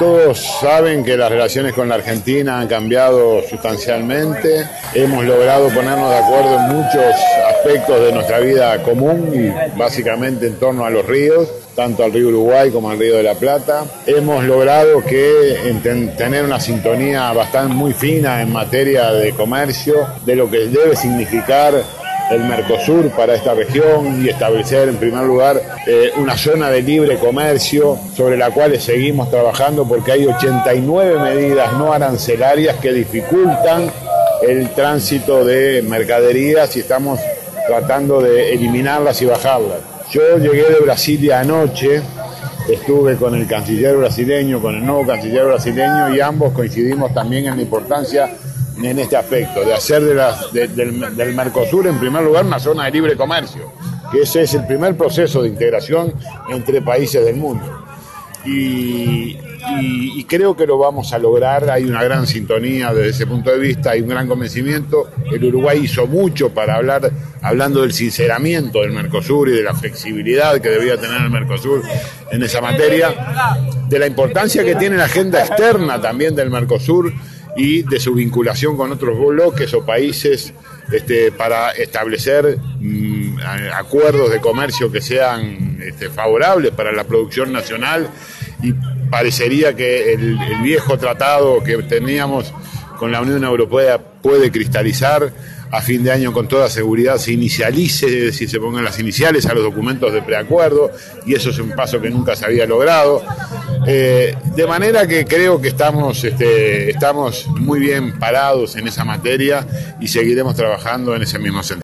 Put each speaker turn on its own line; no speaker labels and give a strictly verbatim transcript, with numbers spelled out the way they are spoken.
todos saben que las relaciones con la Argentina han cambiado sustancialmente. Hemos logrado ponernos de acuerdo en muchos aspectos de nuestra vida común y básicamente en torno a los ríos, tanto al río Uruguay como al río de la Plata. Hemos logrado que enten, tener una sintonía bastante muy fina en materia de comercio, de lo que debe significar el Mercosur para esta región y establecer en primer lugar eh, una zona de libre comercio sobre la cual seguimos trabajando porque hay ochenta y nueve medidas no arancelarias que dificultan el tránsito de mercaderías y estamos tratando de eliminarlas y bajarlas. Yo llegué de Brasilia anoche, estuve con el canciller brasileño, con el nuevo canciller brasileño y ambos coincidimos también en la importancia en este aspecto, de hacer de la, de, del, del Mercosur en primer lugar una zona de libre comercio, que ese es el primer proceso de integración entre países del mundo. Y, y, y creo que lo vamos a lograr, hay una gran sintonía desde ese punto de vista, hay un gran convencimiento. El Uruguay hizo mucho para hablar, hablando del sinceramiento del Mercosur y de la flexibilidad que debía tener el Mercosur en esa materia, de la importancia que tiene la agenda externa también del Mercosur y de su vinculación con otros bloques o países este, para establecer mmm, acuerdos de comercio que sean este, favorables para la producción nacional, y parecería que el, el viejo tratado que teníamos con la Unión Europea puede cristalizar a fin de año con toda seguridad, se inicialice, es decir, se pongan las iniciales a los documentos de preacuerdo, y eso es un paso que nunca se había logrado. Eh, de manera que creo que estamos, este, estamos muy bien parados en esa materia y seguiremos trabajando en ese mismo sentido.